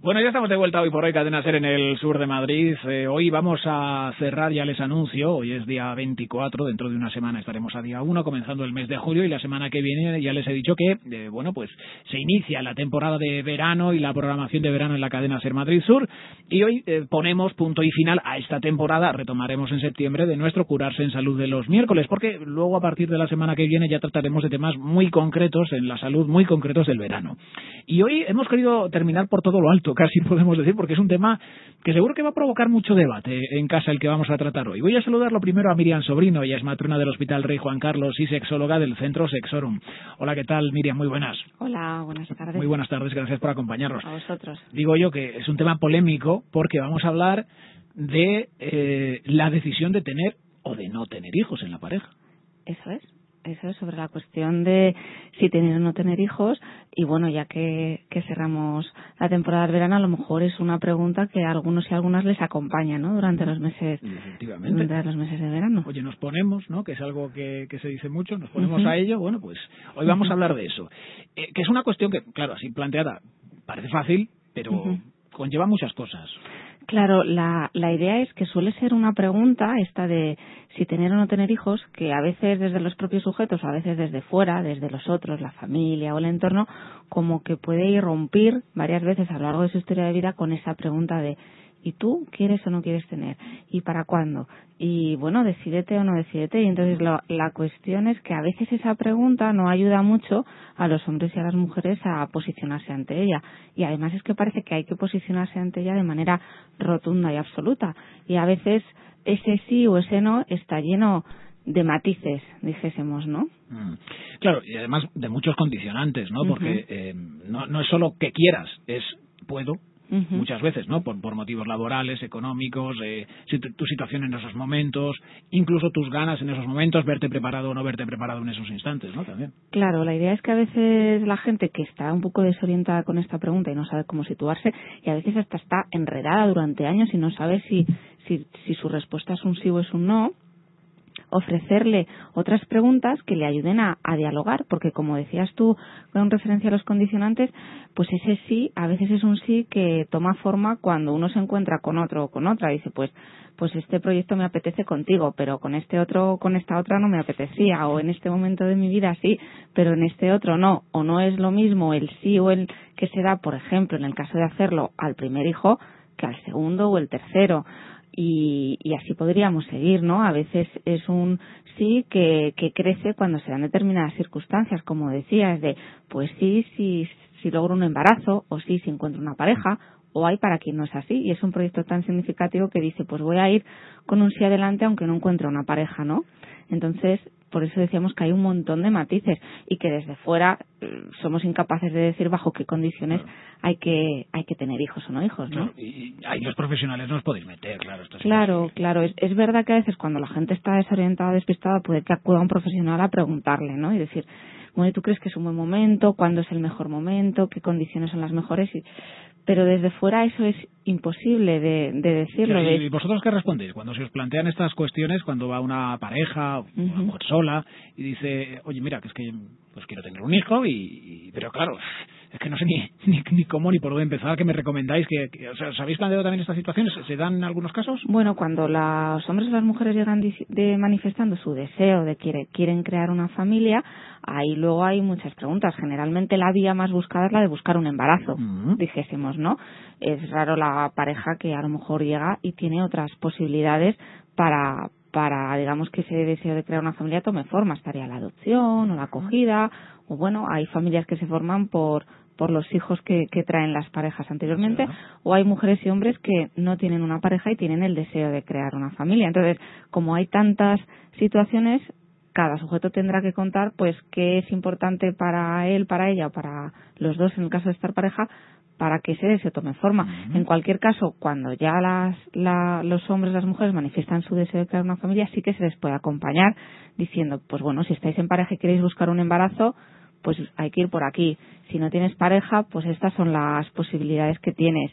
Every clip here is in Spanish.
Bueno, ya estamos de vuelta hoy por hoy, Cadena SER en el sur de Madrid. Hoy vamos a cerrar, ya les anuncio, hoy es día 24, dentro de una semana estaremos a día 1, comenzando el mes de julio, y la semana que viene ya les he dicho que, pues se inicia la temporada de verano y la programación de verano en la Cadena SER Madrid Sur, y hoy ponemos punto y final a esta temporada. Retomaremos en septiembre de nuestro Curarse en Salud de los miércoles, porque luego a partir de la semana que viene ya trataremos de temas muy concretos en la salud, muy concretos del verano. Y hoy hemos querido terminar por todo lo alto, casi podemos decir, porque es un tema que seguro que va a provocar mucho debate en casa, el que vamos a tratar hoy. Voy a saludarlo primero a Miriam Sobrino. Ella es matrona del Hospital Rey Juan Carlos y sexóloga del Centro Sexorum. Hola, ¿qué tal, Miriam? Muy buenas. Hola, buenas tardes. Muy buenas tardes, gracias por acompañarnos. A vosotros. Digo yo que es un tema polémico porque vamos a hablar de la decisión de tener o de no tener hijos en la pareja. Eso es sobre la cuestión de si tener o no tener hijos. Y bueno, ya que cerramos la temporada del verano, a lo mejor es una pregunta que a algunos y a algunas les acompaña, ¿no? Durante los meses, durante los meses de verano. Oye, nos ponemos, ¿no? Que es algo que se dice mucho, nos ponemos a ello. Bueno, pues hoy vamos a hablar de eso. Que es una cuestión que, claro, así planteada, parece fácil, pero conlleva muchas cosas. Claro, la idea es que suele ser una pregunta esta de si tener o no tener hijos, que a veces desde los propios sujetos o a veces desde fuera, desde los otros, la familia o el entorno, como que puede irrumpir varias veces a lo largo de su historia de vida con esa pregunta de ¿y tú quieres o no quieres tener? ¿Y para cuándo? Y bueno, decídete o no decídete. Y entonces la cuestión es que a veces esa pregunta no ayuda mucho a los hombres y a las mujeres a posicionarse ante ella. Y además es que parece que hay que posicionarse ante ella de manera rotunda y absoluta. Y a veces ese sí o ese no está lleno de matices, dijésemos, ¿no? Claro, y además de muchos condicionantes, ¿no? Porque no es solo que quieras, es puedo. Muchas veces, ¿no? Por motivos laborales, económicos, tu situación en esos momentos, incluso tus ganas en esos momentos, verte preparado o no verte preparado en esos instantes, ¿no? También. Claro, la idea es que a veces la gente que está un poco desorientada con esta pregunta y no sabe cómo situarse, y a veces hasta está enredada durante años y no sabe si su respuesta es un sí o es un no, ofrecerle otras preguntas que le ayuden a dialogar, porque como decías tú con referencia a los condicionantes, pues ese sí a veces es un sí que toma forma cuando uno se encuentra con otro o con otra y dice pues este proyecto me apetece contigo, pero con este otro, con esta otra no me apetecía, o en este momento de mi vida sí, pero en este otro no, o no es lo mismo el sí o el que se da, por ejemplo, en el caso de hacerlo al primer hijo que al segundo o el tercero. Y así podríamos seguir, ¿no? A veces es un sí que crece cuando se dan determinadas circunstancias, como decías, de pues sí, si logro un embarazo, o sí, si encuentro una pareja, o hay para quien no es así, y es un proyecto tan significativo que dice, pues voy a ir con un sí adelante aunque no encuentre una pareja, ¿no? Entonces, por eso decíamos que hay un montón de matices y que desde fuera somos incapaces de decir bajo qué condiciones hay que tener hijos o no hijos, ¿no? Claro, y ahí los profesionales no os podéis meter, claro. Claro. Es verdad que a veces cuando la gente está desorientada, despistada, puede que acuda a un profesional a preguntarle, ¿no? Y decir, bueno, ¿tú crees que es un buen momento? ¿Cuándo es el mejor momento? ¿Qué condiciones son las mejores? Pero desde fuera eso es imposible de decirlo. ¿Y vosotros qué respondéis cuando se os plantean estas cuestiones, cuando va una pareja, una mujer sola, y dice, oye, mira, que es que pues quiero tener un hijo, pero claro, es que no sé ni cómo ni por dónde empezar? ¿Qué me recomendáis? O sea, ¿os habéis planteado también estas situaciones? ¿Se dan en algunos casos? Bueno, cuando los hombres y las mujeres llegan manifestando su deseo de quieren crear una familia, ahí luego hay muchas preguntas. Generalmente la vía más buscada es la de buscar un embarazo, dijésemos, ¿no? Es raro la pareja que a lo mejor llega y tiene otras posibilidades para digamos que ese deseo de crear una familia tome forma. Estaría la adopción o la acogida, o bueno, hay familias que se forman por los hijos que traen las parejas anteriormente, o hay mujeres y hombres que no tienen una pareja y tienen el deseo de crear una familia. Entonces, como hay tantas situaciones, cada sujeto tendrá que contar pues qué es importante para él, para ella o para los dos en el caso de estar pareja, para que ese deseo tome forma. En cualquier caso, cuando ya los hombres y las mujeres manifiestan su deseo de crear una familia, sí que se les puede acompañar diciendo, pues bueno, si estáis en pareja y queréis buscar un embarazo, pues hay que ir por aquí. Si no tienes pareja, pues estas son las posibilidades que tienes.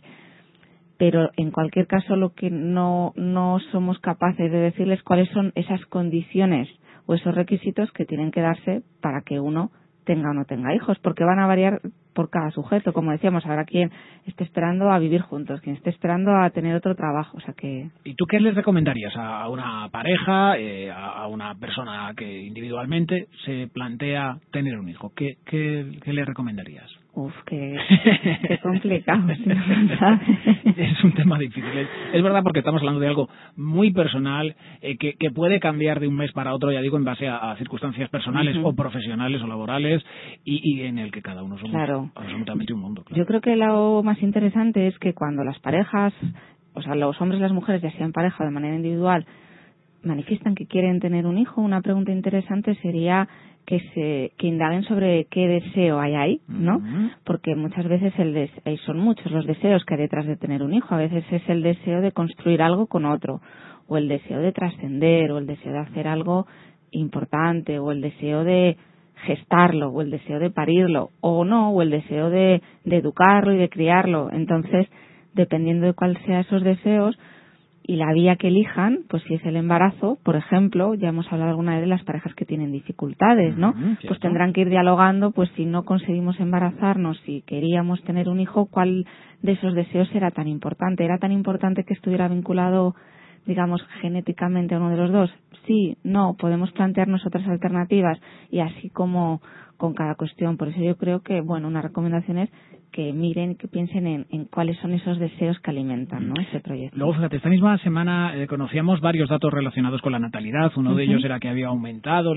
Pero en cualquier caso lo que no somos capaces de decirles cuáles son esas condiciones o esos requisitos que tienen que darse para que uno tenga o no tenga hijos, porque van a variar por cada sujeto. Como decíamos, habrá quien esté esperando a vivir juntos, quien esté esperando a tener otro trabajo. O sea que... ¿Y tú qué les recomendarías a una pareja, a una persona que individualmente se plantea tener un hijo? ¿Qué le recomendarías? Uf, qué complicado. Es un tema difícil. Es verdad, porque estamos hablando de algo muy personal, que puede cambiar de un mes para otro, ya digo, en base a circunstancias personales o profesionales o laborales, y en el que cada uno somos absolutamente un mundo. Claro. Yo creo que lo más interesante es que cuando las parejas, o sea, los hombres y las mujeres, ya sea en pareja o de manera individual, manifiestan que quieren tener un hijo, una pregunta interesante sería que indaguen sobre qué deseo hay ahí, ¿no? Porque muchas veces son muchos los deseos que hay detrás de tener un hijo. A veces es el deseo de construir algo con otro, o el deseo de trascender, o el deseo de hacer algo importante, o el deseo de gestarlo, o el deseo de parirlo, o no, o el deseo de educarlo y de criarlo. Entonces, dependiendo de cuáles sean esos deseos y la vía que elijan, pues si es el embarazo, por ejemplo, ya hemos hablado alguna vez de las parejas que tienen dificultades, ¿no? Pues tendrán que ir dialogando, pues si no conseguimos embarazarnos, si queríamos tener un hijo, ¿cuál de esos deseos era tan importante? ¿Era tan importante que estuviera vinculado, digamos, genéticamente a uno de los dos? Sí, no, podemos plantearnos otras alternativas, y así como con cada cuestión. Por eso yo creo que, bueno, una recomendación es que miren, que piensen en cuáles son esos deseos que alimentan, ¿no?, ese proyecto. Luego, fíjate, esta misma semana conocíamos varios datos relacionados con la natalidad. Uno de ellos era que había aumentado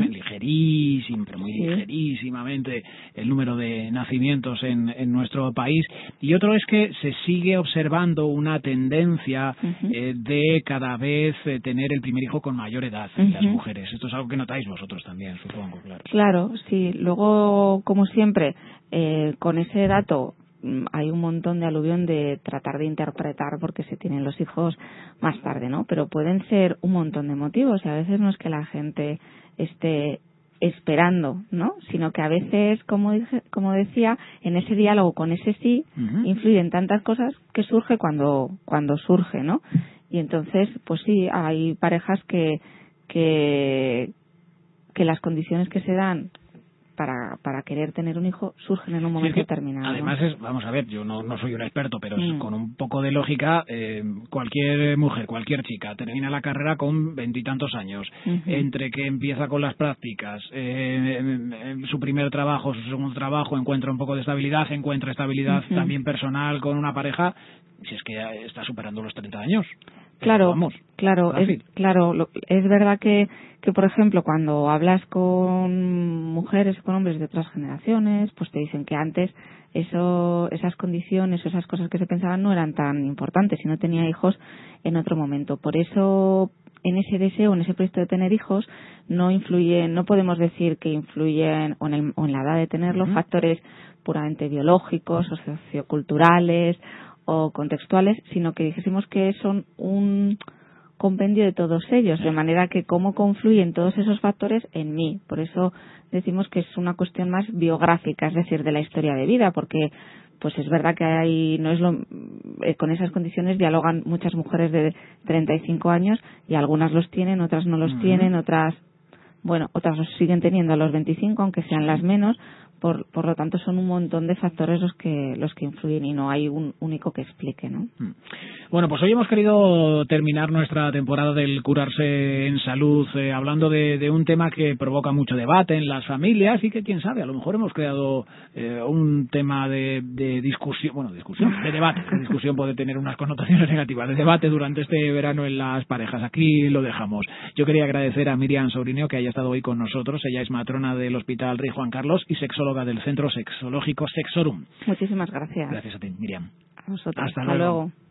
ligerísimamente el número de nacimientos en nuestro país. Y otro es que se sigue observando una tendencia de cada vez tener el primer hijo con mayor edad en las mujeres. Esto es algo que notáis vosotros también, supongo, claro. Claro, sí. Luego, como siempre, con ese dato hay un montón de aluvión de tratar de interpretar porque se tienen los hijos más tarde, ¿no? Pero pueden ser un montón de motivos, y a veces no es que la gente esté esperando, ¿no? Sino que a veces, como decía, en ese diálogo con ese sí, influyen tantas cosas que surge cuando surge, ¿no? Y entonces, pues sí, hay parejas que las condiciones que se dan para querer tener un hijo surgen en un momento determinado. Además, vamos a ver, yo no soy un experto, pero con un poco de lógica, cualquier mujer, cualquier chica termina la carrera con 20 y tantos años, entre que empieza con las prácticas, su primer trabajo, su segundo trabajo, encuentra un poco de estabilidad, encuentra estabilidad también personal con una pareja, si es que ya está superando los 30 años. Claro, es verdad que por ejemplo, cuando hablas con mujeres o con hombres de otras generaciones, pues te dicen que antes esas condiciones o esas cosas que se pensaban no eran tan importantes, si no tenía hijos en otro momento. Por eso, en ese deseo, en ese proyecto de tener hijos, no podemos decir que influyen, o en la edad de tenerlo, factores puramente biológicos o socioculturales o contextuales, sino que dijésemos que son un compendio de todos ellos, de manera que cómo confluyen todos esos factores en mí. Por eso decimos que es una cuestión más biográfica, es decir, de la historia de vida, porque pues es verdad que con esas condiciones dialogan muchas mujeres de 35 años, y algunas los tienen, otras no los tienen, otras los siguen teniendo a los 25, aunque sean las menos. Por lo tanto, son un montón de factores los que influyen, y no hay un único que explique, ¿no? Bueno, pues hoy hemos querido terminar nuestra temporada del Curarse en Salud hablando de un tema que provoca mucho debate en las familias, y que, quién sabe, a lo mejor hemos creado un tema de discusión, de debate. La discusión puede tener unas connotaciones negativas, de debate durante este verano en las parejas. Aquí lo dejamos. Yo quería agradecer a Miriam Sobrineo que haya estado hoy con nosotros. Ella es matrona del Hospital Rey Juan Carlos y sexóloga del Centro Sexológico Sexorum. Muchísimas gracias. Gracias a ti, Miriam. A vosotros. Hasta luego.